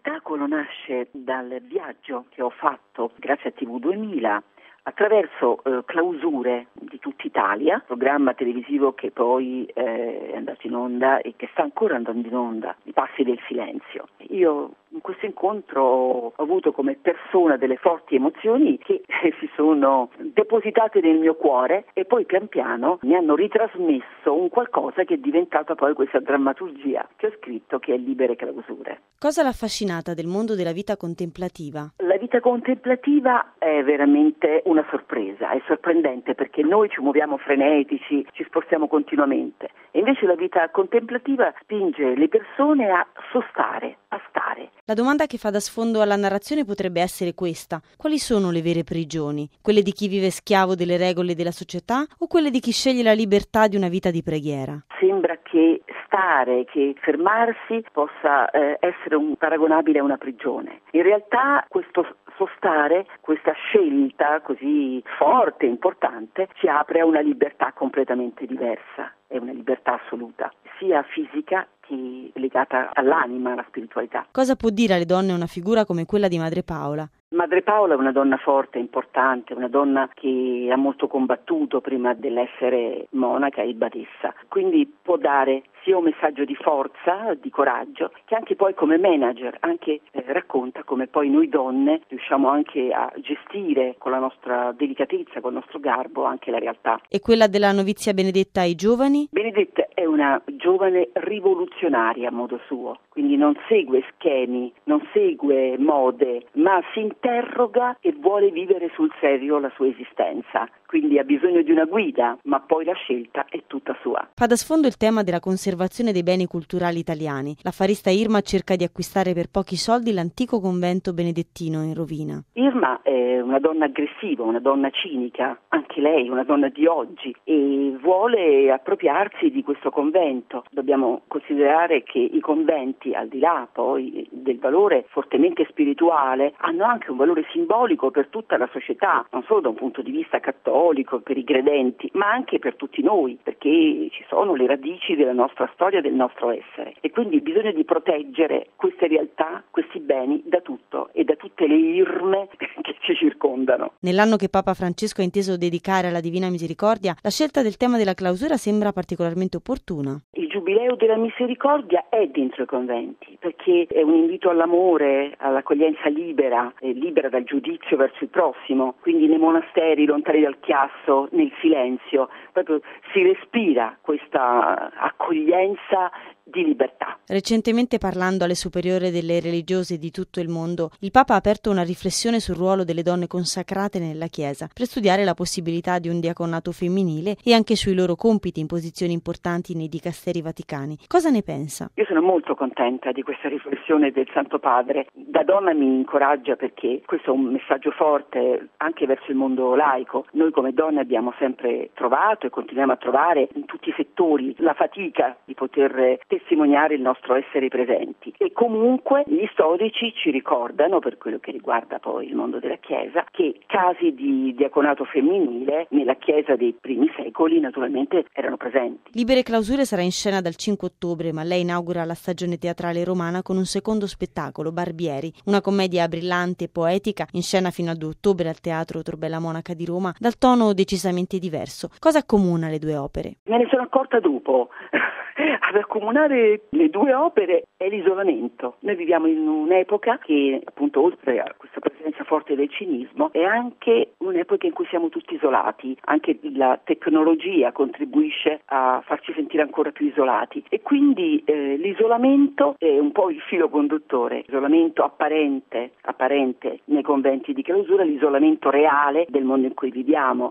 spettacolo nasce dal viaggio che ho fatto grazie a TV2000 attraverso clausure di tutta Italia, programma televisivo che poi è andato in onda e che sta ancora andando in onda, I Passi del Silenzio. Io in questo incontro ho avuto come persona delle forti emozioni che si sono depositate nel mio cuore e poi pian piano mi hanno ritrasmesso un qualcosa che è diventata poi questa drammaturgia che ho scritto, che è Libere Clausure. Cosa l'ha affascinata del mondo della vita contemplativa? La vita contemplativa è veramente una sorpresa, è sorprendente perché noi ci muoviamo frenetici, ci spostiamo continuamente e invece la vita contemplativa spinge le persone a sostare, a stare. La domanda che fa da sfondo alla narrazione potrebbe essere questa: quali sono le vere prigioni? Quelle di chi vive schiavo delle regole della società o quelle di chi sceglie la libertà di una vita di preghiera? Sembra che stare, che fermarsi possa essere paragonabile a una prigione. In realtà questo sostare, questa scelta così forte e importante ci apre a una libertà completamente diversa, è una libertà assoluta, sia fisica che legata all'anima, alla spiritualità. Cosa può dire alle donne una figura come quella di Madre Paola? Madre Paola è una donna forte, importante, una donna che ha molto combattuto prima dell'essere monaca e badessa, quindi può dare sia un messaggio di forza, di coraggio, che anche poi come manager, anche racconta come poi noi donne riusciamo anche a gestire con la nostra delicatezza, con il nostro garbo anche la realtà. E quella della novizia Benedetta ai giovani? Benedetta è una giovane rivoluzionaria a modo suo, quindi non segue schemi, non segue mode, ma si interroga e vuole vivere sul serio la sua esistenza. Quindi ha bisogno di una guida, ma poi la scelta è tutta sua. Fa da sfondo il tema della conservazione dei beni culturali italiani. L'affarista Irma cerca di acquistare per pochi soldi l'antico convento benedettino in rovina. Irma è una donna aggressiva, una donna cinica, anche lei una donna di oggi, e vuole appropriarsi di questo convento. Dobbiamo considerare che i conventi, al di là poi del valore fortemente spirituale, hanno anche un valore simbolico per tutta la società, non solo da un punto di vista cattolico, per i credenti, ma anche per tutti noi, perché ci sono le radici della nostra storia, del nostro essere, e quindi bisogna di proteggere queste realtà, questi beni da tutto e da tutte le irme che ci circondano. Nell'anno che Papa Francesco ha inteso dedicare alla Divina Misericordia, la scelta del tema della clausura sembra particolarmente opportuna. Il Giubileo della Misericordia è dentro i conventi, perché è un invito all'amore, all'accoglienza libera, libera dal giudizio verso il prossimo, quindi nei monasteri, lontani dal chiasso, nel silenzio, proprio si respira questa accoglienza di libertà. Recentemente, parlando alle superiori delle religiose di tutto il mondo, il Papa ha aperto una riflessione sul ruolo delle donne consacrate nella Chiesa per studiare la possibilità di un diaconato femminile e anche sui loro compiti in posizioni importanti nei dicasteri vaticani. Cosa ne pensa? Io sono molto contenta di questa riflessione del Santo Padre. Da donna mi incoraggia perché questo è un messaggio forte anche verso il mondo laico. Noi come donne abbiamo sempre trovato e continuiamo a trovare in tutti i settori la fatica di poter testimoniare il nostro essere presenti, e comunque gli storici ci ricordano, per quello che riguarda poi il mondo della Chiesa, che casi di diaconato femminile nella Chiesa dei primi secoli naturalmente erano presenti. Libere Clausure sarà in scena dal 5 ottobre, ma lei inaugura la stagione teatrale romana con un secondo spettacolo, Barbieri, una commedia brillante e poetica in scena fino al 2 ottobre al Teatro Tor Bella Monaca di Roma, dal tono decisamente diverso. Cosa accomuna le due opere? Me ne sono accorta dopo. Ad accomunare le due opere è l'isolamento. Noi viviamo in un'epoca che, appunto, oltre a questa presenza forte del cinismo, è anche un'epoca in cui siamo tutti isolati. Anche la tecnologia contribuisce a farci sentire ancora più isolati, e quindi l'isolamento è un po' il filo conduttore. L'isolamento apparente nei conventi di clausura, l'isolamento reale del mondo in cui viviamo.